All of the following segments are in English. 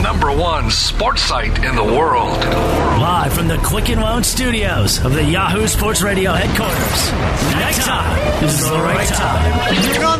#1 sports site in the world. Live from the Quicken Loan Studios of the Yahoo Sports Radio headquarters. Nighttime. This is the right time.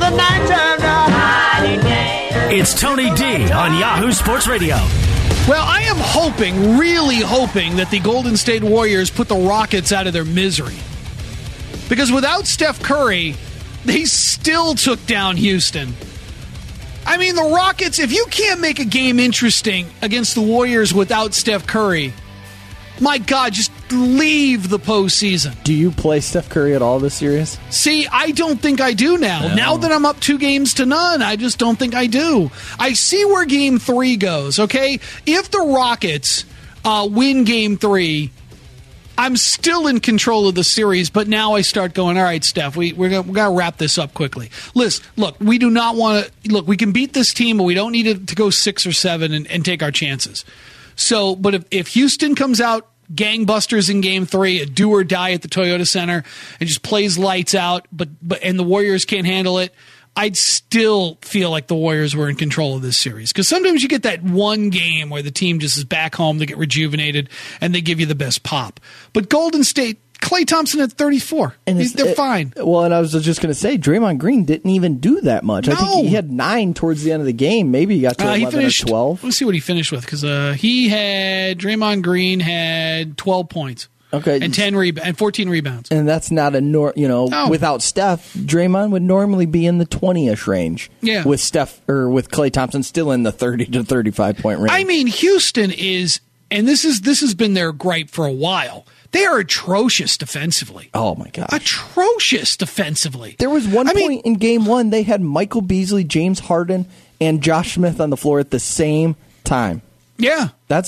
It's Tony D on Yahoo Sports Radio. Well, I am hoping, really hoping, that the Golden State Warriors put the Rockets out of their misery. Because without Steph Curry, they still took down Houston. I mean, the Rockets, if you can't make a game interesting against the Warriors without Steph Curry, my God, just leave the postseason. Do you play Steph Curry at all this series? See, I don't think I do now. No. Now that I'm up 2-0, I just don't think I do. I see where Game 3 goes, okay? If the Rockets win Game 3, I'm still in control of the series, but now I start going, all right, Steph, we're going to wrap this up quickly. Listen, look, we do not want to – look, we can beat this team, but we don't need to go 6 or 7 and take our chances. So, but if Houston comes out gangbusters in Game 3, a do or die at the Toyota Center, and just plays lights out, but and the Warriors can't handle it, I'd still feel like the Warriors were in control of this series. Because sometimes you get that one game where the team just is back home, they get rejuvenated, and they give you the best pop. But Golden State, Klay Thompson at 34. And they're fine. Well, and I was just going to say, Draymond Green didn't even do that much. No. I think he had 9 towards the end of the game. Maybe he got to 11 or 12. Let's see what he finished with. Because Draymond Green had 12 points. Okay. And 14 rebounds. And that's not without Steph, Draymond would normally be in the 20-ish range. Yeah. With Steph or with Klay Thompson still in the 30 to 35 point range. I mean, Houston is, and this has been their gripe for a while. They are atrocious defensively. Oh my gosh. Atrocious defensively. There was one point in Game 1 they had Michael Beasley, James Harden, and Josh Smith on the floor at the same time. Yeah.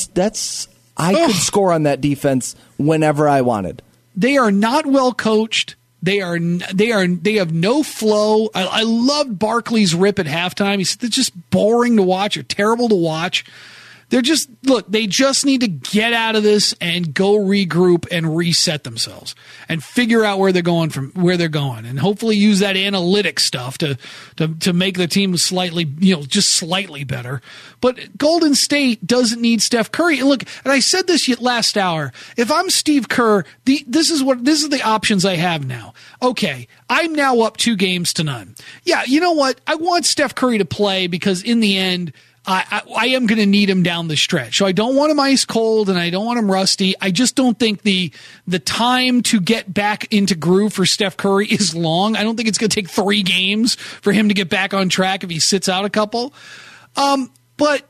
I could score on that defense whenever I wanted. They are not well coached. They have no flow. I loved Barkley's rip at halftime. He said they're just boring to watch or terrible to watch. They just need to get out of this and go regroup and reset themselves and figure out where they're going and hopefully use that analytic stuff to make the team slightly, just slightly better. But Golden State doesn't need Steph Curry. And look, and I said this last hour, if I'm Steve Kerr, this is the options I have now. Okay, I'm now up 2-0. Yeah, you know what? I want Steph Curry to play because in the end, I am going to need him down the stretch. So I don't want him ice cold and I don't want him rusty. I just don't think the time to get back into groove for Steph Curry is long. I don't think it's going to take 3 games for him to get back on track if he sits out a couple. But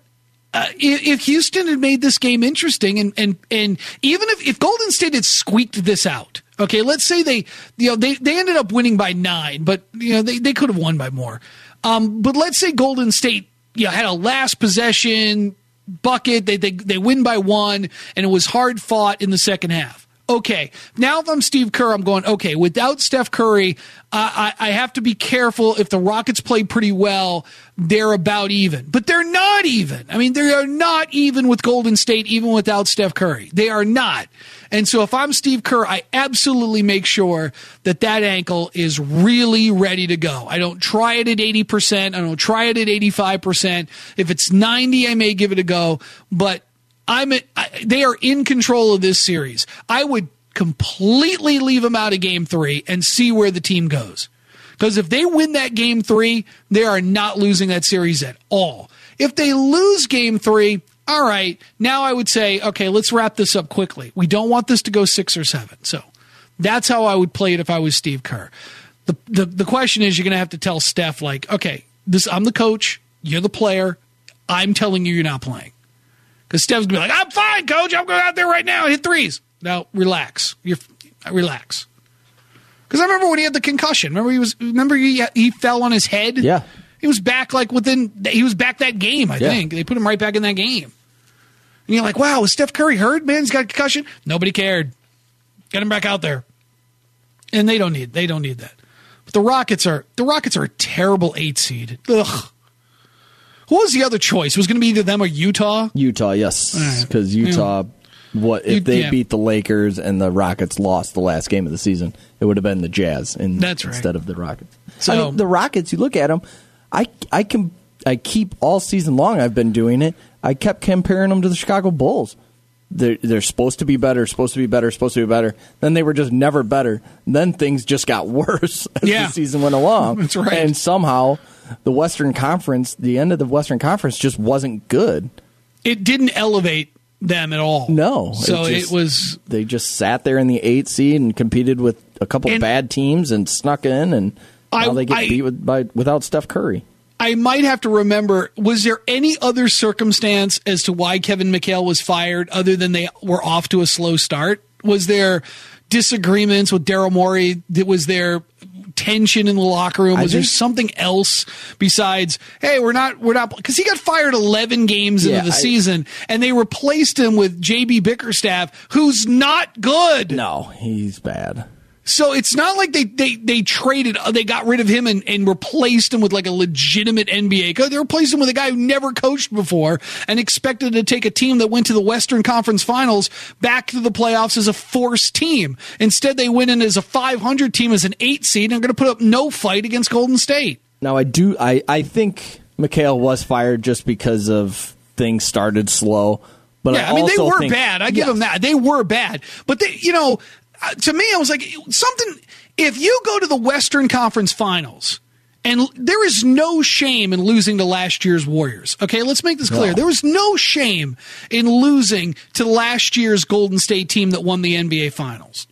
if Houston had made this game interesting and even if Golden State had squeaked this out, okay, let's say they ended up winning by 9, but they could have won by more. But let's say Golden State had a last possession bucket. They win by 1, and it was hard fought in the second half. Okay, now if I'm Steve Kerr, I'm going, okay, without Steph Curry, I have to be careful. If the Rockets play pretty well, they're about even. But they're not even. I mean, they are not even with Golden State, even without Steph Curry. They are not. And so if I'm Steve Kerr, I absolutely make sure that ankle is really ready to go. I don't try it at 80%. I don't try it at 85%. If it's 90, I may give it a go. But they are in control of this series. I would completely leave them out of Game 3 and see where the team goes. Because if they win that Game 3, they are not losing that series at all. If they lose Game 3, all right, now I would say, okay, let's wrap this up quickly. We don't want this to go 6 or 7. So that's how I would play it if I was Steve Kerr. The question is, you're going to have to tell Steph, like, okay, I'm the coach, you're the player, I'm telling you're not playing. Because Steph's going to be like, I'm fine, coach, I'm going out there right now and hit threes. Now, relax. Relax. Because I remember when he had the concussion. Remember he fell on his head? Yeah. He was back he was back that game, I think. They put him right back in that game. And you're like, wow, is Steph Curry hurt? Man, he's got a concussion. Nobody cared. Get him back out there. And they don't need that. But the Rockets are a terrible 8 seed. Ugh. Who was the other choice? It was going to be either them or Utah? Utah, yes. Because Utah, if they beat the Lakers and the Rockets lost the last game of the season, it would have been the Jazz instead of the Rockets. So, I mean, the Rockets, you look at them, I keep all season long I've been doing it. I kept comparing them to the Chicago Bulls. They're supposed to be better, supposed to be better, supposed to be better. Then they were just never better. Then things just got worse as the season went along. That's right. And somehow the Western Conference, the end of the Western Conference just wasn't good. It didn't elevate them at all. No. So it was... They just sat there in the 8th seed and competed with a couple bad teams and snuck in, and now they get beat without Steph Curry. I might have to remember, was there any other circumstance as to why Kevin McHale was fired other than they were off to a slow start? Was there disagreements with Daryl Morey? Was there tension in the locker room? Was there something else besides, hey, we're not, because he got fired 11 games into the season, and they replaced him with JB Bickerstaff, who's not good. No, he's bad. So it's not like they got rid of him and replaced him with like a legitimate NBA coach. They replaced him with a guy who never coached before and expected to take a team that went to the Western Conference Finals back to the playoffs as a forced team. Instead, they went in as a 500 team as an 8 seed and are going to put up no fight against Golden State. Now, I think McHale was fired just because of things started slow. But yeah, they were bad. I give them that. They were bad. But to me, I was like, if you go to the Western Conference Finals, and there is no shame in losing to last year's Warriors. Okay, let's make this clear. No. There was no shame in losing to last year's Golden State team that won the NBA Finals.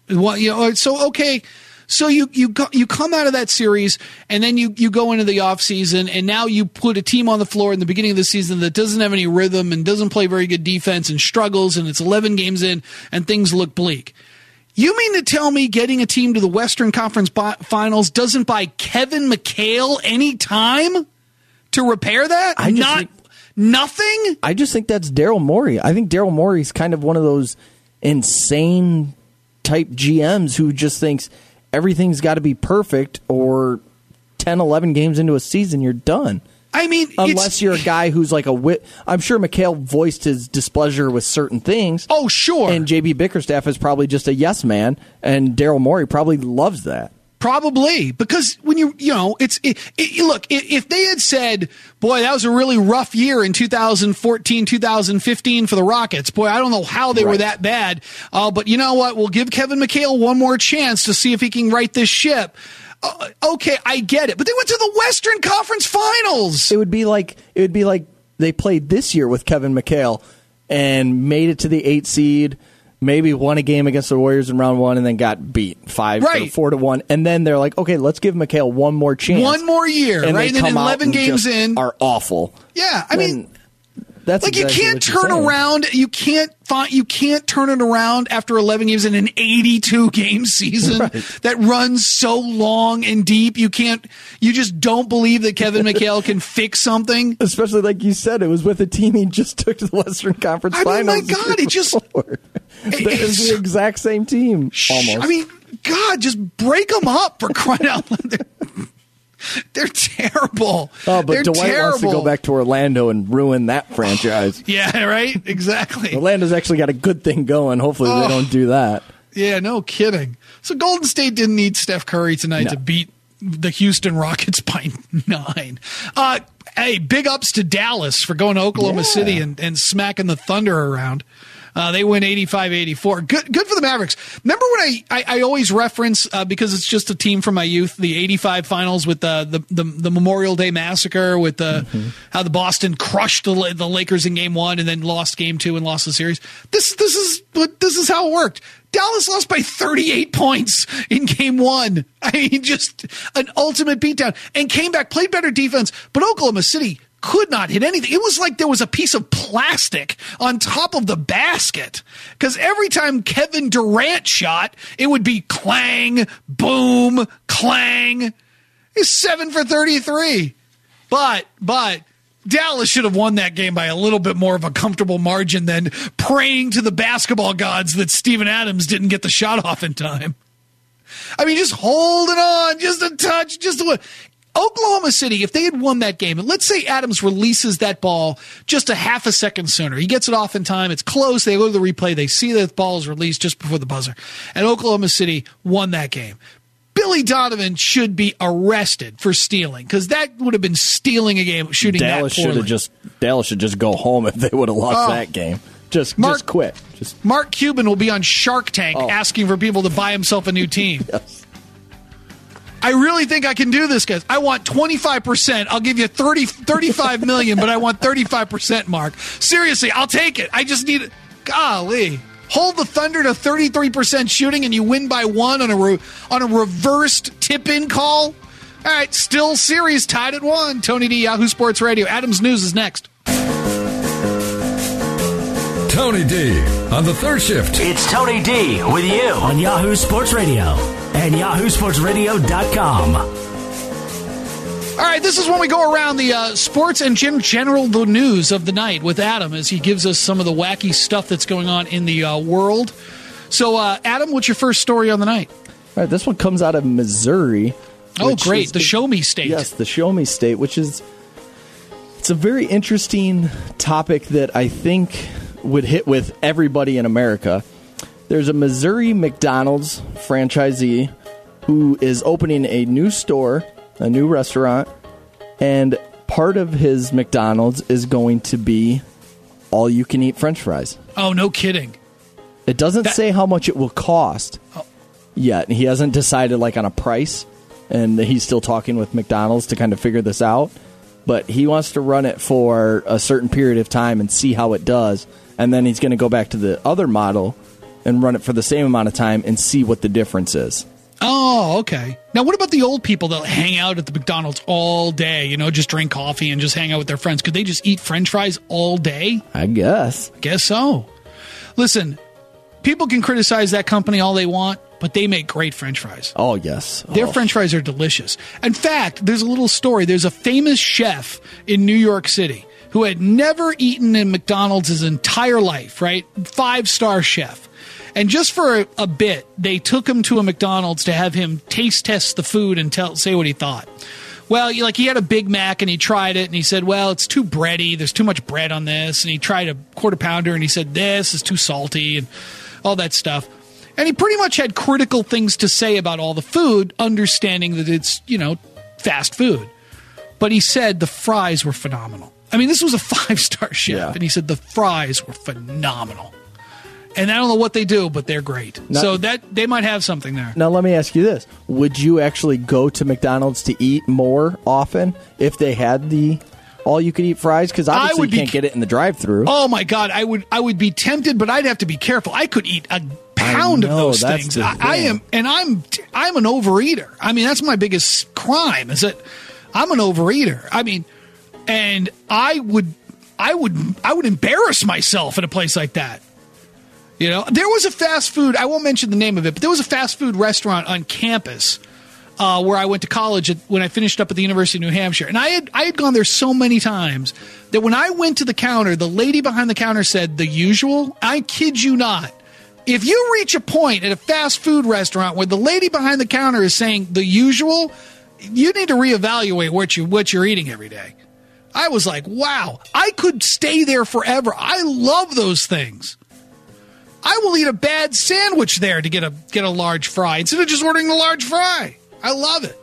So you come out of that series, and then you go into the offseason, and now you put a team on the floor in the beginning of the season that doesn't have any rhythm and doesn't play very good defense and struggles, and it's 11 games in, and things look bleak. You mean to tell me getting a team to the Western Conference Finals doesn't buy Kevin McHale any time to repair that? Nothing? I just think that's Daryl Morey. I think Daryl Morey's kind of one of those insane type GMs who just thinks everything's got to be perfect, or 10, 11 games into a season, you're done. I mean, unless you're a guy who's like I'm sure McHale voiced his displeasure with certain things. Oh, sure. And JB Bickerstaff is probably just a yes man, and Daryl Morey probably loves that. Probably, because when look, if they had said, boy, that was a really rough year in 2014, 2015 for the Rockets. Boy, I don't know how they were that bad. But you know what? We'll give Kevin McHale one more chance to see if he can right this ship. Okay, I get it, but they went to the Western Conference Finals. It would be like they played this year with Kevin McHale and made it to the 8 seed, maybe won a game against the Warriors in round 1, and then got beat 4-1. And then they're like, okay, let's give McHale one more chance, one more year, and right? And then 11 games in are awful. Yeah, I mean. That's like exactly you can't turn around. You can't turn it around after 11 games in an 82 game season that runs so long and deep. You just don't believe that Kevin McHale can fix something. Especially like you said, it was with a team he just took to the Western Conference Finals. My God, it's the exact same team. Almost. I mean, God, just break them up, for crying out loud. They're terrible. Oh, but Dwight wants to go back to Orlando and ruin that franchise. Yeah, right? Exactly. Orlando's actually got a good thing going. Hopefully they don't do that. Yeah, no kidding. So Golden State didn't need Steph Curry tonight to beat the Houston Rockets by 9. Hey, big ups to Dallas for going to Oklahoma City and smacking the Thunder around. They win 85-84. Good for the Mavericks. Remember when I always reference, because it's just a team from my youth, the 85 finals with the Memorial Day Massacre, with how the Boston crushed the Lakers in game 1 and then lost game 2 and lost the series. This is how it worked. Dallas lost by 38 points in game 1. I mean, just an ultimate beatdown, and came back, played better defense, but Oklahoma City could not hit anything. It was like there was a piece of plastic on top of the basket, because every time Kevin Durant shot, it would be clang, boom, clang. He's 7 for 33. But Dallas should have won that game by a little bit more of a comfortable margin than praying to the basketball gods that Steven Adams didn't get the shot off in time. I mean, just holding on, just a touch, just a... Oklahoma City, if they had won that game, and let's say Adams releases that ball just a half a second sooner, he gets it off in time, it's close, they go to the replay, they see that the ball is released just before the buzzer, and Oklahoma City won that game. Billy Donovan should be arrested for stealing, because that would have been stealing a game, shooting Dallas that poorly. Dallas should just go home if they would have lost that game. Just quit. Mark Cuban will be on Shark Tank asking for people to buy himself a new team. Yes. I really think I can do this, guys. I want 25%. I'll give you 35 million, but I want 35%, Mark. Seriously, I'll take it. I just need it. Golly. Hold the Thunder to 33% shooting and you win by 1 on a reversed tip-in call? All right, still series tied at 1. Tony D, Yahoo Sports Radio. Adams News is next. Tony D on the third shift. It's Tony D with you on Yahoo Sports Radio and yahoosportsradio.com. All right, this is when we go around the sports and general the news of the night with Adam as he gives us some of the wacky stuff that's going on in the world. So, Adam, what's your first story on the night? All right, this one comes out of Missouri. Oh, great, the Show Me State. Yes, the Show Me State, which is it's a very interesting topic that I think would hit with everybody in America. There's a Missouri McDonald's franchisee who is opening a new store, a new restaurant, and part of his McDonald's is going to be all-you-can-eat French fries. Oh, no kidding. It doesn't say how much it will cost yet. He hasn't decided on a price, and he's still talking with McDonald's to kind of figure this out. But he wants to run it for a certain period of time and see how it does, and then he's going to go back to the other model and run it for the same amount of time and see what the difference is. Oh, okay. Now, what about the old people that hang out at the McDonald's all day, just drink coffee and just hang out with their friends? Could they just eat French fries all day? I guess. Guess so. Listen, people can criticize that company all they want, but they make great French fries. Oh, yes. Their French fries are delicious. In fact, there's a little story. There's a famous chef in New York City who had never eaten in McDonald's his entire life, right? 5-star chef. And just for a bit, they took him to a McDonald's to have him taste test the food and say what he thought. Well, he had a Big Mac and he tried it and he said, well, it's too bready. There's too much bread on this. And he tried a Quarter Pounder and he said, this is too salty and all that stuff. And he pretty much had critical things to say about all the food, understanding that it's, fast food. But he said the fries were phenomenal. I mean, this was a 5-star chef, and he said the fries were phenomenal. And I don't know what they do, but they're great. So that they might have something there. Now, let me ask you this. Would you actually go to McDonald's to eat more often if they had the all-you-can-eat fries? Because obviously you can't get it in the drive-thru. Oh, my God. I would be tempted, but I'd have to be careful. I could eat a pound of those things. I'm an overeater. I mean, that's my biggest crime is that I'm an overeater. I mean, and I would embarrass myself at a place like that. There was a fast food, I won't mention the name of it, but there was a fast food restaurant on campus where I went to college when I finished up at the University of New Hampshire. And I had gone there so many times that when I went to the counter, the lady behind the counter said, the usual? I kid you not. If you reach a point at a fast food restaurant where the lady behind the counter is saying the usual, you need to reevaluate what you're eating every day. I was like, wow, I could stay there forever. I love those things. I will eat a bad sandwich there to get a large fry instead of just ordering the large fry. I love it.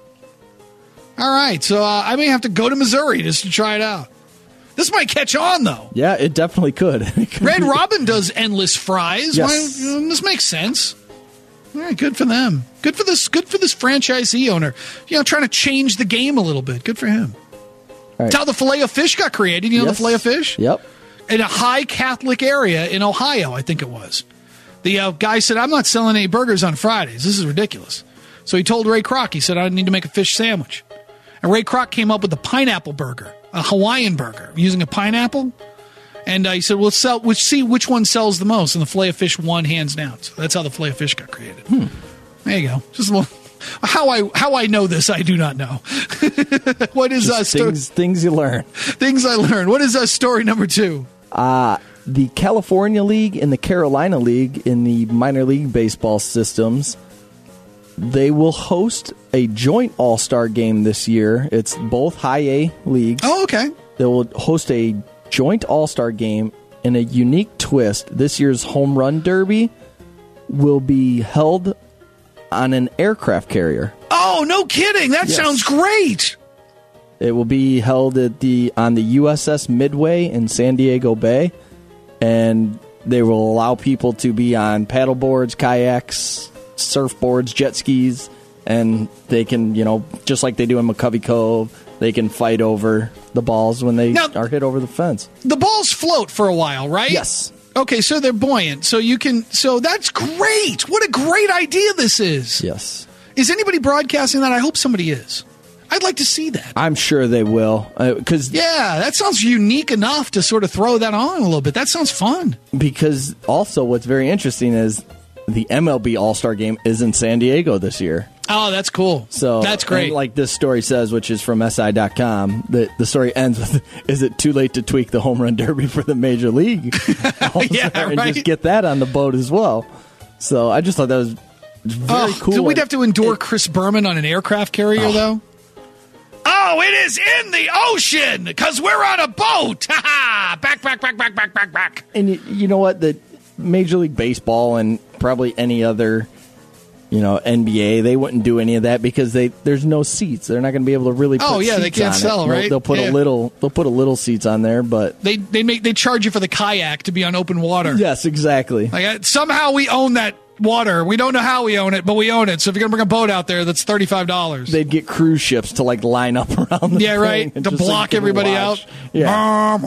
All right, so I may have to go to Missouri just to try it out. This might catch on, though. Yeah, it definitely could. Red Robin does endless fries. Yes. This makes sense. All right, good for them. Good for this franchisee owner. Trying to change the game a little bit. Good for him. Right. That's how the Filet-O-Fish got created. The Filet-O-Fish? Yep. In a high Catholic area in Ohio, I think it was. The guy said, I'm not selling any burgers on Fridays. This is ridiculous. So he told Ray Kroc, he said, I need to make a fish sandwich. And Ray Kroc came up with the pineapple burger, a Hawaiian burger, using a pineapple. And he said, we'll see which one sells the most. And the Filet-O-Fish won hands down. So that's how the Filet-O-Fish got created. There you go. Just a little... How I know this, I do not know. What is things you learn? Things I learned. What is story number 2? The California League and the Carolina League in the minor league baseball systems, they will host a joint all-star game this year. It's both high A leagues. Oh, okay. They will host a joint all-star game in a unique twist. This year's home run derby will be held on an aircraft carrier. Oh, no kidding. That sounds great. It will be held on the USS Midway in San Diego Bay, and they will allow people to be on paddleboards, kayaks, surfboards, jet skis, and they can, just like they do in McCovey Cove, they can fight over the balls when they are hit over the fence. The balls float for a while, right? Yes. Okay, so they're buoyant. So that's great. What a great idea this is. Yes. Is anybody broadcasting that? I hope somebody is. I'd like to see that. I'm sure they will. That sounds unique enough to sort of throw that on a little bit. That sounds fun. Because also what's very interesting is the MLB All-Star Game is in San Diego this year. Oh, that's cool. So that's great. Like this story says, which is from SI.com, the story ends with, is it too late to tweak the home run derby for the Major League? And just get that on the boat as well. So I just thought that was very cool. So we'd have to endure Chris Berman on an aircraft carrier, though? Oh, it is in the ocean because we're on a boat. Back. And you know what? The Major League Baseball and probably any other, NBA, they wouldn't do any of that because there's no seats. They're not going to be able to really put seats on it. they can't sell, right? They'll put a little seats on there, but they charge you for the kayak to be on open water. Yes, exactly. Somehow we own that water. We don't know how we own it, but we own it. So if you're going to bring a boat out there, that's $35. They'd get cruise ships to line up around the thing to block everybody out. Yeah.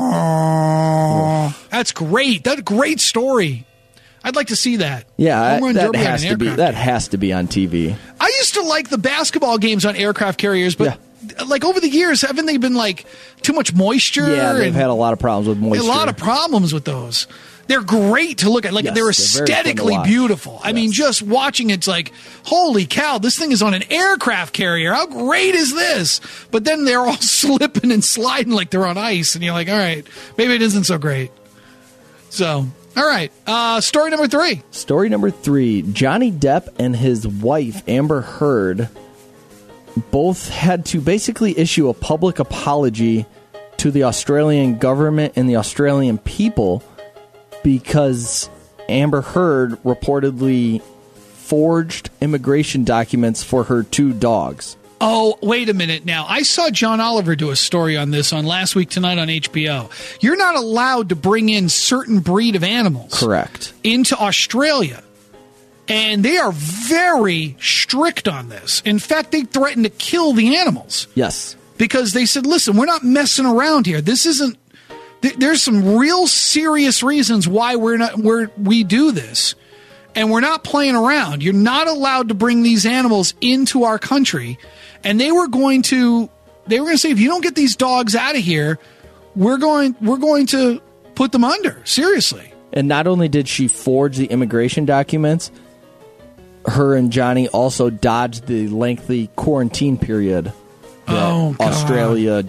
That's great. That's a great story. I'd like to see that. Yeah, that has to be on TV. I used to like the basketball games on aircraft carriers, but over the years, haven't they been too much moisture? Yeah, they've had a lot of problems with moisture. A lot of problems with those. They're great to look at. They're aesthetically beautiful. I mean, just watching it's holy cow, this thing is on an aircraft carrier. How great is this? But then they're all slipping and sliding like they're on ice. And you're like, all right, maybe it isn't so great. So, all right. Story number 3. Story number 3. Johnny Depp and his wife, Amber Heard, both had to basically issue a public apology to the Australian government and the Australian people because Amber Heard reportedly forged immigration documents for her 2 dogs. Oh, wait a minute now. I saw John Oliver do a story on this on Last Week Tonight on HBO. You're not allowed to bring in certain breed of animals. Correct. Into Australia. And they are very strict on this. In fact, they threatened to kill the animals. Yes. Because they said, listen, we're not messing around here. This isn't... There's some real serious reasons why we do this, and we're not playing around. You're not allowed to bring these animals into our country, and they were going to say, if you don't get these dogs out of here, we're going to put them under. Seriously. And not only did she forge the immigration documents, her and Johnny also dodged the lengthy quarantine period that Australia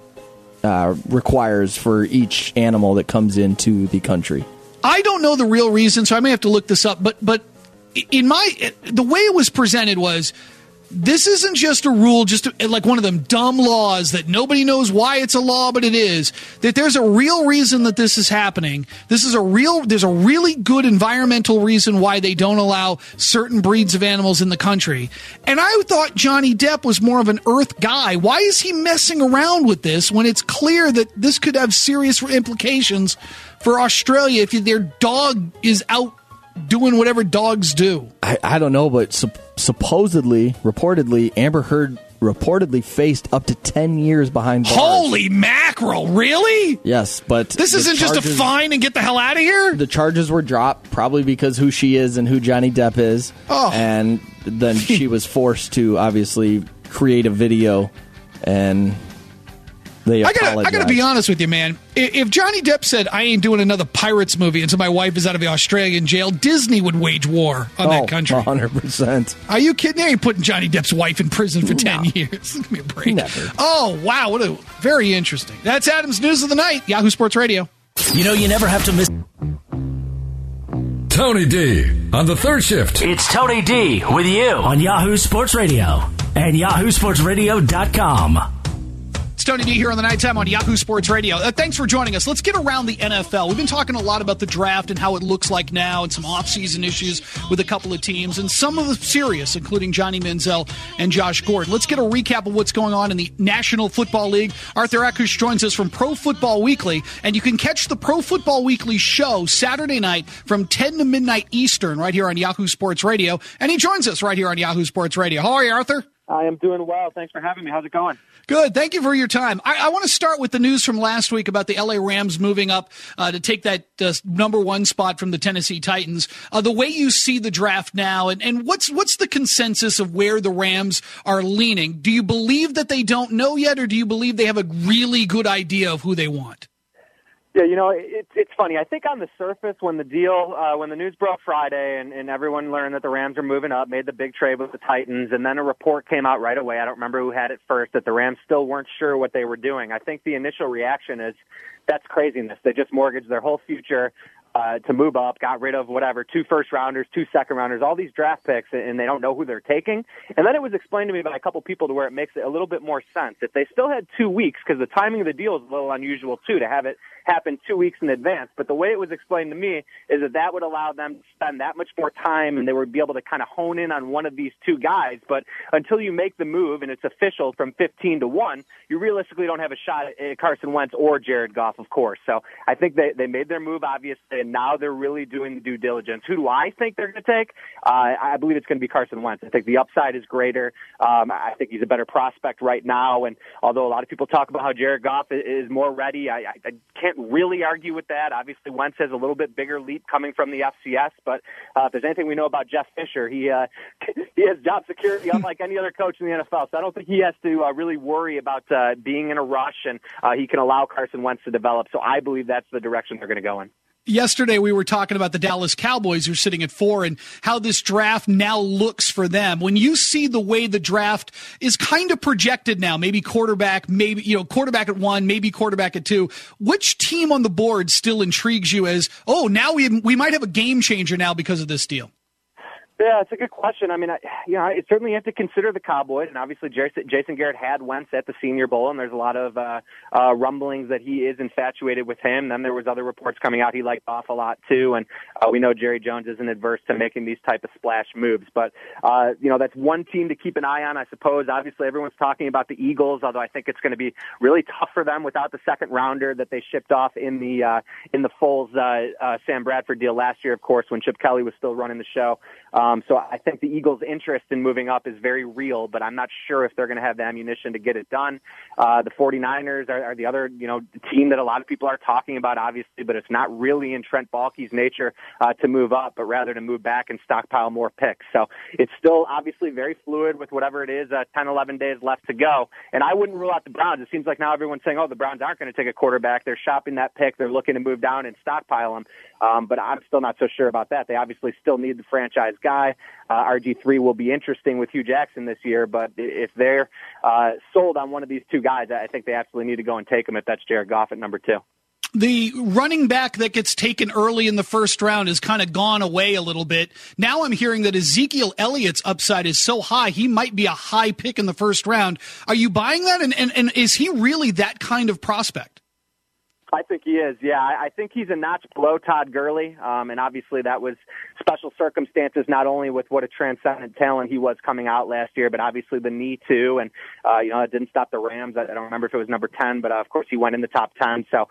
requires for each animal that comes into the country. I don't know the real reason, so I may have to look this up. But the way it was presented was, this isn't just a rule, like one of them dumb laws that nobody knows why it's a law, but it is. That there's a real reason that this is happening. There's a really good environmental reason why they don't allow certain breeds of animals in the country. And I thought Johnny Depp was more of an earth guy. Why is he messing around with this when it's clear that this could have serious implications for Australia if their dog is out doing whatever dogs do? I don't know, but reportedly, Amber Heard reportedly faced up to 10 years behind bars. Holy mackerel, really? Yes, but... This isn't just a fine and get the hell out of here? The charges were dropped, probably because who she is and who Johnny Depp is. Oh. And then she was forced to, obviously, create a video, and... I gotta be honest with you, man. If Johnny Depp said, I ain't doing another Pirates movie until my wife is out of the Australian jail, Disney would wage war on that country. 100%. Are you kidding? They ain't putting Johnny Depp's wife in prison for 10 years. Give me a break. Never. Oh, wow. Very interesting. That's Adam's News of the Night, Yahoo Sports Radio. You never have to miss Tony D on the Third Shift. It's Tony D with you on Yahoo Sports Radio and yahoosportsradio.com. It's Tony D here on the Nighttime on Yahoo Sports Radio. Thanks for joining us. Let's get around the NFL. We've been talking a lot about the draft and how it looks like now and some offseason issues with a couple of teams and some of the serious, including Johnny Manziel and Josh Gordon. Let's get a recap of what's going on in the National Football League. Arthur Akush joins us from Pro Football Weekly, and you can catch the Pro Football Weekly show Saturday night from 10 to midnight Eastern right here on Yahoo Sports Radio, and he joins us right here on Yahoo Sports Radio. How are you, Arthur? I am doing well. Thanks for having me. How's it going? Good. Thank you for your time. I want to start with the news from last week about the LA Rams moving up to take that number one spot from the Tennessee Titans. The way you see the draft now, and what's the consensus of where the Rams are leaning? Do you believe that they don't know yet, or do you believe they have a really good idea of who they want? Yeah, it's funny. I think on the surface, when the news broke Friday and everyone learned that the Rams are moving up, made the big trade with the Titans, and then a report came out right away, I don't remember who had it first, that the Rams still weren't sure what they were doing. I think the initial reaction is, that's craziness. They just mortgaged their whole future to move up, got rid of 2 first-rounders, 2 second-rounders, all these draft picks, and they don't know who they're taking. And then it was explained to me by a couple people to where it makes it a little bit more sense. If they still had 2 weeks, because the timing of the deal is a little unusual, too, to have it happen 2 weeks in advance. But the way it was explained to me is that would allow them to spend that much more time, and they would be able to kind of hone in on one of these 2 guys. But until you make the move, and it's official from 15 to 1, you realistically don't have a shot at Carson Wentz or Jared Goff, of course. So I think they made their move, obviously, and now they're really doing the due diligence. Who do I think they're going to take? I believe it's going to be Carson Wentz. I think the upside is greater. I think he's a better prospect right now, and although a lot of people talk about how Jared Goff is more ready, I can't really argue with that. Obviously, Wentz has a little bit bigger leap coming from the FCS, but if there's anything we know about Jeff Fisher, he has job security unlike any other coach in the NFL, so I don't think he has to really worry about being in a rush, and he can allow Carson Wentz to develop, so I believe that's the direction they're going to go in. Yesterday, we were talking about the Dallas Cowboys, who are sitting at 4, and how this draft now looks for them. When you see the way the draft is kind of projected now, maybe quarterback, quarterback at 1, maybe quarterback at 2, which team on the board still intrigues you as, now we might have a game changer now because of this deal? Yeah, it's a good question. I mean, I certainly have to consider the Cowboys, and obviously Jason Garrett had Wentz at the Senior Bowl, and there's a lot of rumblings that he is infatuated with him. Then there was other reports coming out he liked Goff a lot too, and we know Jerry Jones isn't adverse to making these type of splash moves. But that's one team to keep an eye on, I suppose. Obviously, everyone's talking about the Eagles, although I think it's going to be really tough for them without the second rounder that they shipped off in the Foles Sam Bradford deal last year, of course, when Chip Kelly was still running the show. So I think the Eagles' interest in moving up is very real, but I'm not sure if they're going to have the ammunition to get it done. The 49ers are the other, team that a lot of people are talking about, obviously, but it's not really in Trent Baalke's nature to move up, but rather to move back and stockpile more picks. So it's still obviously very fluid with whatever it is, 10, 11 days left to go. And I wouldn't rule out the Browns. It seems like now everyone's saying, the Browns aren't going to take a quarterback. They're shopping that pick. They're looking to move down and stockpile them. But I'm still not so sure about that. They obviously still need the franchise guy. RG3 will be interesting with Hugh Jackson this year, but if they're sold on one of these 2 guys, I think they absolutely need to go and take him if that's Jared Goff at number 2. The running back that gets taken early in the first round has kind of gone away a little bit. Now I'm hearing that Ezekiel Elliott's upside is so high, he might be a high pick in the first round. Are you buying that? And is he really that kind of prospect? I think he is, yeah. I think he's a notch below Todd Gurley, and obviously that was special circumstances, not only with what a transcendent talent he was coming out last year, but obviously the knee too, and it didn't stop the Rams. I don't remember if it was number 10, but of course he went in the top 10. So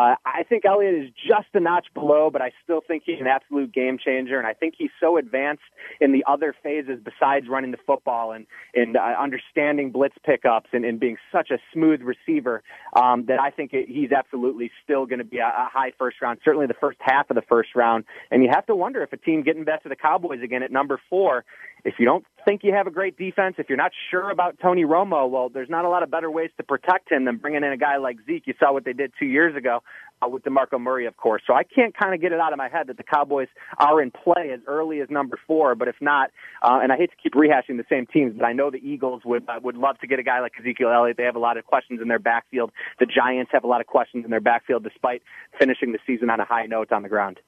I think Elliott is just a notch below, but I still think he's an absolute game changer, and I think he's so advanced in the other phases besides running the football and understanding blitz pickups and being such a smooth receiver that I think he's absolutely still going to be a high first round, certainly the first half of the first round. And you have to wonder if a team getting back to the Cowboys again at number 4, if you don't think you have a great defense, if you're not sure about Tony Romo, well, there's not a lot of better ways to protect him than bringing in a guy like Zeke. You saw what they did 2 years ago with DeMarco Murray, of course. So I can't kind of get it out of my head that the Cowboys are in play as early as number 4, but if not, and I hate to keep rehashing the same teams, but I know the Eagles would love to get a guy like Ezekiel Elliott. They have a lot of questions in their backfield. The Giants have a lot of questions in their backfield despite finishing the season on a high note on the ground.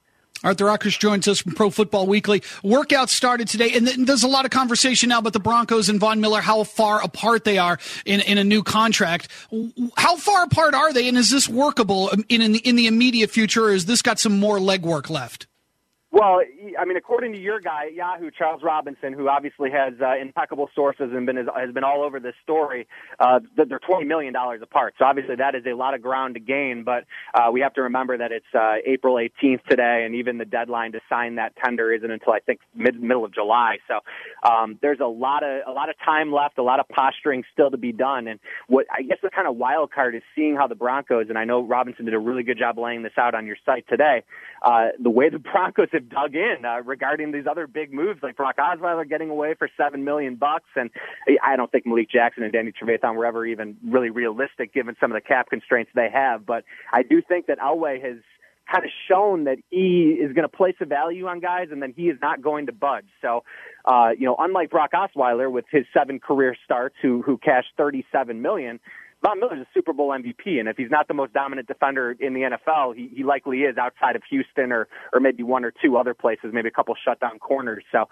Arthur Akush joins us from Pro Football Weekly. Workout started today, and there's a lot of conversation now about the Broncos and Von Miller, how far apart they are in a new contract. How far apart are they, and is this workable in the immediate future, or has this got some more legwork left? Well, I mean, according to your guy at Yahoo, Charles Robinson, who obviously has impeccable sources and has been all over this story, that they're $20 million apart. So obviously that is a lot of ground to gain, but we have to remember that it's April 18th today, and even the deadline to sign that tender isn't until I think middle of July. So there's a lot of time left, a lot of posturing still to be done. And what I guess the kind of wild card is seeing how the Broncos, and I know Robinson did a really good job laying this out on your site today, the way the Broncos have dug in regarding these other big moves like Brock Osweiler getting away for $7 million, and I don't think Malik Jackson and Danny Trevathan were ever even really realistic given some of the cap constraints they have. But I do think that Elway has kind of shown that he is going to place a value on guys, and then he is not going to budge. So, unlike Brock Osweiler with his 7 career starts, who cashed $37 million. Von Miller's a Super Bowl MVP, and if he's not the most dominant defender in the NFL, he likely is outside of Houston or maybe 1 or 2 other places, maybe a couple shutdown corners. So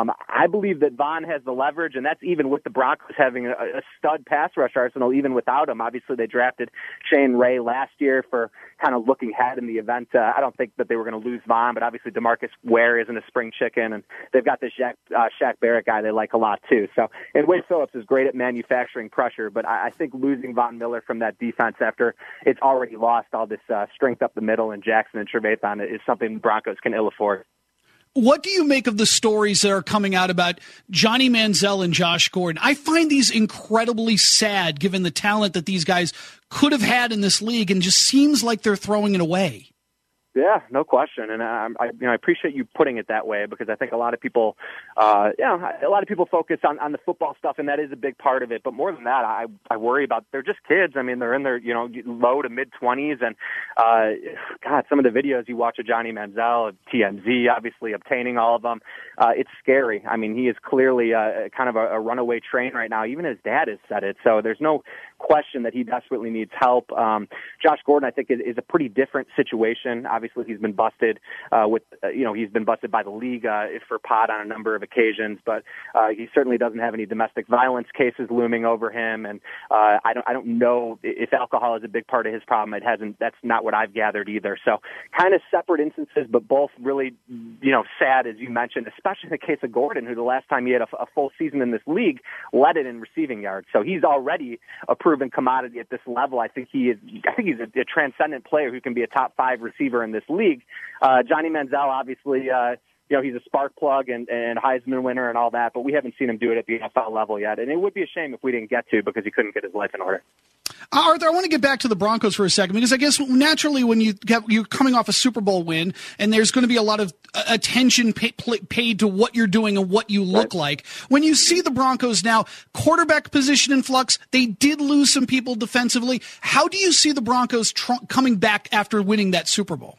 I believe that Von has the leverage, and that's even with the Broncos having a stud pass rush arsenal, even without him. Obviously, they drafted Shane Ray last year for kind of looking ahead in the event. I don't think that they were going to lose Von, but obviously DeMarcus Ware isn't a spring chicken, and they've got this Shaq Barrett guy they like a lot too. So, and Wade Phillips is great at manufacturing pressure, but I think losing Von Miller from that defense after it's already lost all this strength up the middle and Jackson and Trevathan is something the Broncos can ill afford. What do you make of the stories that are coming out about Johnny Manziel and Josh Gordon? I find these incredibly sad given the talent that these guys could have had in this league, and just seems like they're throwing it away. Yeah, no question, and I appreciate you putting it that way, because I think a lot of people, focus on the football stuff, and that is a big part of it. But more than that, I worry about they're just kids. I mean, they're in their low to mid 20s, and God, some of the videos you watch of Johnny Manziel, TMZ, obviously obtaining all of them, it's scary. I mean, he is clearly kind of a runaway train right now. Even his dad has said it, so there's no question that he desperately needs help. Josh Gordon, I think, is a pretty different situation. Obviously, he's been busted he's been busted by the league for pot on a number of occasions, but he certainly doesn't have any domestic violence cases looming over him. And I don't know if alcohol is a big part of his problem. It hasn't. That's not what I've gathered either. So kind of separate instances, but both really, sad, as you mentioned, especially in the case of Gordon, who the last time he had a full season in this league led it in receiving yards. So he's already a proven commodity at this level. I think he's a transcendent player who can be a top 5 receiver in this league. Johnny Manziel, obviously, he's a spark plug and Heisman winner and all that, but we haven't seen him do it at the NFL level yet. And it would be a shame if we didn't get to, because he couldn't get his life in order. Arthur, I want to get back to the Broncos for a second, because I guess naturally when you're coming off a Super Bowl win and there's going to be a lot of attention paid to what you're doing and what you look like. When you see the Broncos now, quarterback position in flux, they did lose some people defensively. How do you see the Broncos coming back after winning that Super Bowl?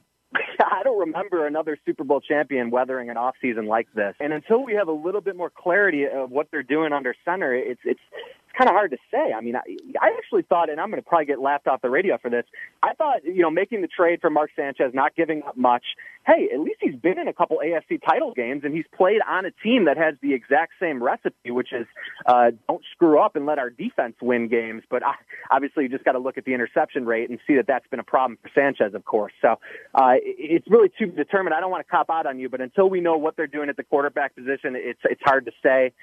I don't remember another Super Bowl champion weathering an offseason like this. And until we have a little bit more clarity of what they're doing under center, it's kind of hard to say. I mean, I actually thought, and I'm going to probably get laughed off the radio for this, I thought, making the trade for Mark Sanchez, not giving up much, hey, at least he's been in a couple AFC title games, and he's played on a team that has the exact same recipe, which is don't screw up and let our defense win games. But obviously, you just got to look at the interception rate and see that that's been a problem for Sanchez, of course. So it's really to be determined. I don't want to cop out on you, but until we know what they're doing at the quarterback position, it's hard to say.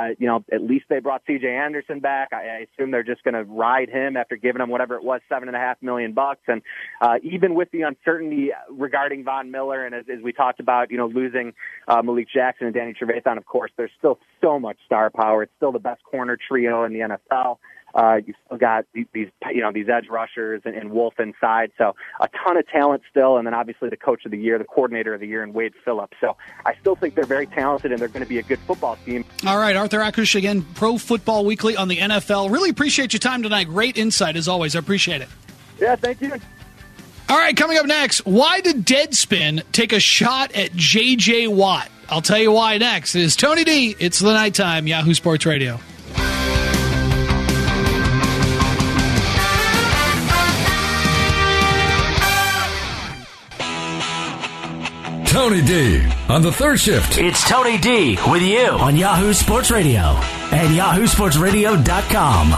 At least they brought C.J. Anderson back. I assume they're just going to ride him after giving him whatever it was, $7.5 million. And even with the uncertainty regarding Von Miller, and as we talked about, losing Malik Jackson and Danny Trevathan, of course, there's still so much star power. It's still the best corner trio in the NFL. You still got these edge rushers and Wolf inside. So a ton of talent still. And then obviously the coach of the year, the coordinator of the year, and Wade Phillips. So I still think they're very talented and they're going to be a good football team. All right. Arthur Akush again, Pro Football Weekly on the NFL. Really appreciate your time tonight. Great insight as always. I appreciate it. Yeah, thank you. All right. Coming up next, why did Deadspin take a shot at J.J. Watt? I'll tell you why next. It is Tony D. It's the nighttime, Yahoo Sports Radio. Tony D on the third shift. It's Tony D with you on Yahoo Sports Radio and yahoosportsradio.com.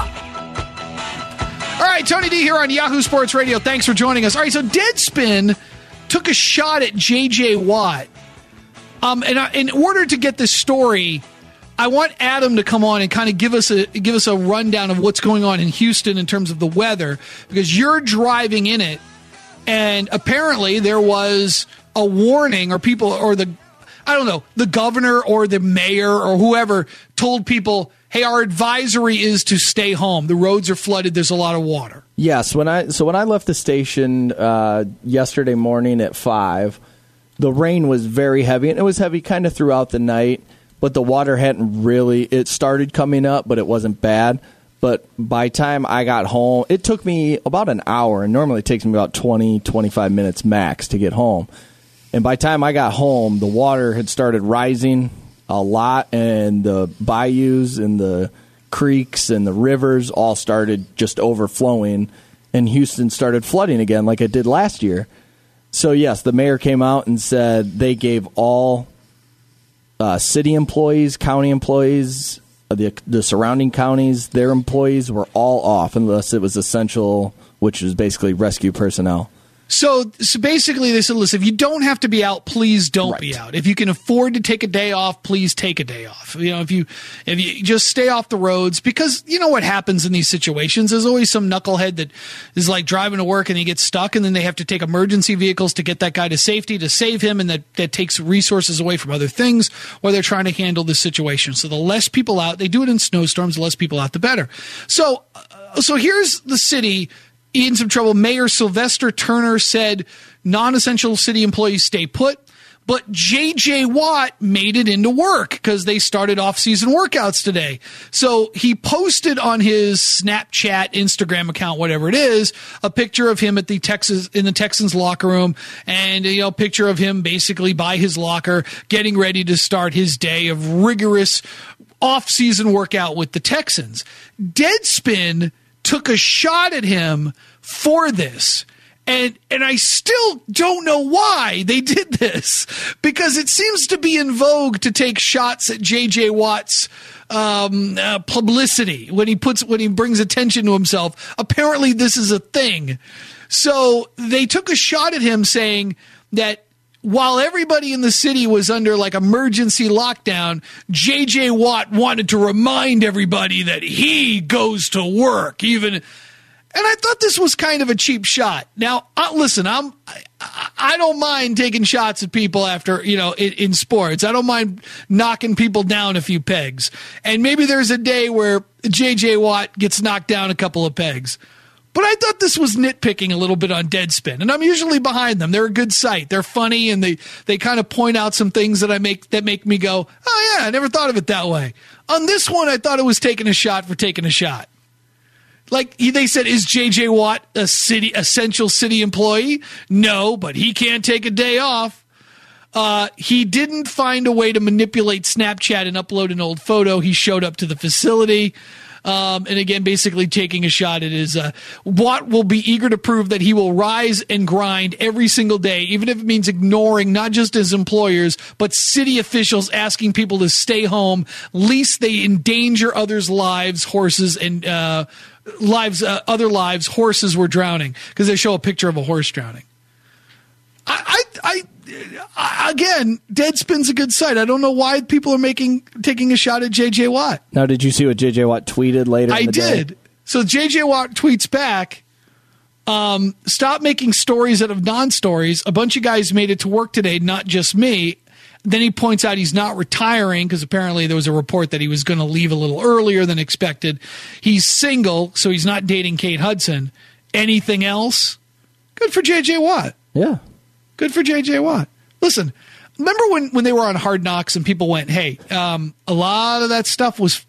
All right, Tony D here on Yahoo Sports Radio. Thanks for joining us. All right, so Deadspin took a shot at J.J. Watt. And in order to get this story, I want Adam to come on and kind of give us a rundown of what's going on in Houston in terms of the weather, because you're driving in it, and apparently there was a warning, or people, or the governor or the mayor or whoever told people, hey, our advisory is to stay home. The roads are flooded. There's a lot of water. Yes. When I left the station yesterday morning at 5, the rain was very heavy, and it was heavy kind of throughout the night, but the water hadn't really, it started coming up, but it wasn't bad. But by the time I got home, it took me about an hour, and normally it takes me about 20, 25 minutes max to get home. And by the time I got home, the water had started rising a lot, and the bayous and the creeks and the rivers all started just overflowing, and Houston started flooding again like it did last year. So, yes, the mayor came out and said they gave all city employees, county employees, the surrounding counties, their employees were all off unless it was essential, which is basically rescue personnel. So basically they said, listen, if you don't have to be out, please don't be out. If you can afford to take a day off, please take a day off. You know, if you just stay off the roads, because you know what happens in these situations. There's always some knucklehead that is like driving to work and he gets stuck, and then they have to take emergency vehicles to get that guy to safety, to save him, and that takes resources away from other things while they're trying to handle this situation. So the less people out, they do it in snowstorms, the less people out, the better. So here's the city in some trouble. Mayor Sylvester Turner said non-essential city employees stay put, but J.J. Watt made it into work because they started off-season workouts today. So he posted on his Snapchat, Instagram account, whatever it is, a picture of him in the Texans locker room, and a picture of him basically by his locker getting ready to start his day of rigorous off-season workout with the Texans. Deadspin took a shot at him for this. And I still don't know why they did this, because it seems to be in vogue to take shots at J.J. Watt's publicity when he brings attention to himself. Apparently this is a thing. So they took a shot at him saying that while everybody in the city was under like emergency lockdown, J.J. Watt wanted to remind everybody that he goes to work even. And I thought this was kind of a cheap shot. Now, listen, I don't mind taking shots at people after, in sports. I don't mind knocking people down a few pegs. And maybe there's a day where J.J. Watt gets knocked down a couple of pegs. But I thought this was nitpicking a little bit on Deadspin, and I'm usually behind them. They're a good site. They're funny, and they kind of point out some things that make me go, oh yeah, I never thought of it that way. On this one, I thought it was taking a shot for taking a shot. Like they said, is J.J. Watt a essential city employee? No, but he can't take a day off. He didn't find a way to manipulate Snapchat and upload an old photo. He showed up to the facility. And again, basically taking a shot at his Watt will be eager to prove that he will rise and grind every single day, even if it means ignoring not just his employers, but city officials asking people to stay home, lest they endanger others' lives, horses, and other lives. Horses were drowning because they show a picture of a horse drowning. Again, Deadspin's a good site. I don't know why people are taking a shot at J.J. Watt. Now, did you see what J.J. Watt tweeted later in the day? I did. So J.J. Watt tweets back, stop making stories out of non-stories. A bunch of guys made it to work today, not just me. Then he points out he's not retiring because apparently there was a report that he was going to leave a little earlier than expected. He's single, so he's not dating Kate Hudson. Anything else? Good for J.J. Watt. Yeah. Good for J.J. Watt. Listen, remember when they were on Hard Knocks and people went, "Hey, a lot of that stuff was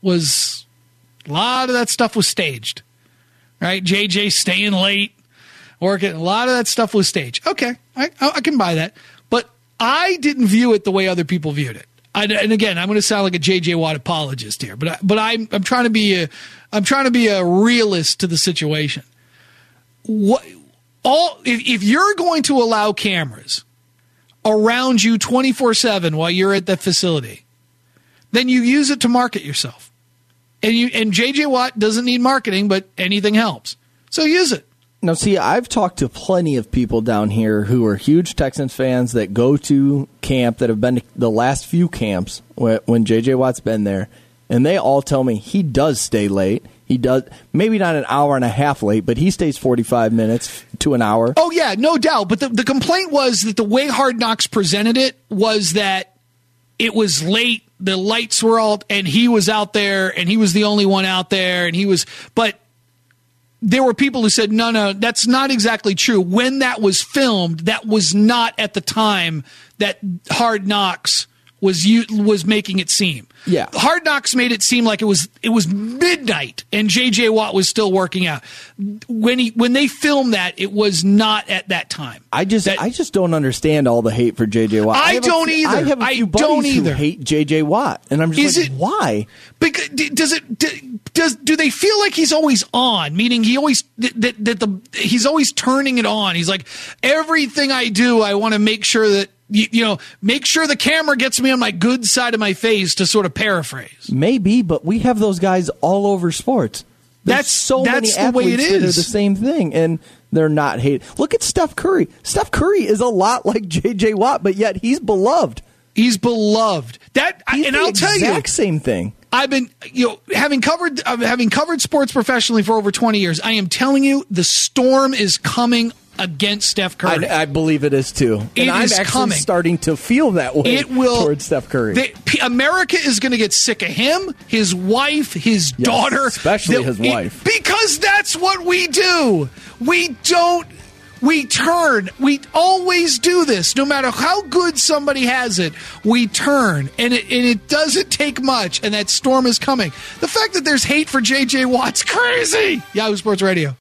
staged, right? JJ staying late, working. A lot of that stuff was staged." Okay, I can buy that, but I didn't view it the way other people viewed it. And again, I'm going to sound like a J.J. Watt apologist here, but I'm trying to be a realist to the situation. If you're going to allow cameras around you 24/7 while you're at the facility, then you use it to market yourself. And J.J. Watt doesn't need marketing, but anything helps. So use it. Now, see, I've talked to plenty of people down here who are huge Texans fans that go to camp, that have been to the last few camps when J.J. Watt's been there, and they all tell me he does stay late. He does, maybe not an hour and a half late, but he stays 45 minutes to an hour. Oh, yeah, no doubt. But the complaint was that the way Hard Knocks presented it was that it was late, the lights were all, and he was out there, and he was the only one out there, and he was, but there were people who said, no, that's not exactly true. When that was filmed, that was not at the time that Hard Knocks was making it seem. Yeah. Hard Knocks made it seem like it was midnight and J.J. Watt was still working out. When they filmed that, it was not at that time. I just don't understand all the hate for J.J. Watt. I don't either. I have a few buddies who hate J.J. Watt, and I'm just why? Because do they feel like he's always on? Meaning he's always turning it on. He's like, everything I do, I want to make sure that make sure the camera gets me on my good side of my face, to sort of paraphrase. Maybe, but we have those guys all over sports. That's many the way it athletes that are is. the same thing, and they're not hated. Look at Steph Curry. Steph Curry is a lot like J.J. Watt, but yet he's beloved. He's beloved. I'll tell you, exact same thing. I've been, having covered sports professionally for over 20 years. I am telling you, the storm is coming against Steph Curry. I believe it is too. And I'm actually starting to feel that way towards Steph Curry. America is going to get sick of him, his wife, his daughter. Especially his wife. Because that's what we do. We turn. We always do this. No matter how good somebody has it, we turn. And it doesn't take much, and that storm is coming. The fact that there's hate for J.J. Watt's crazy. Yahoo Sports Radio.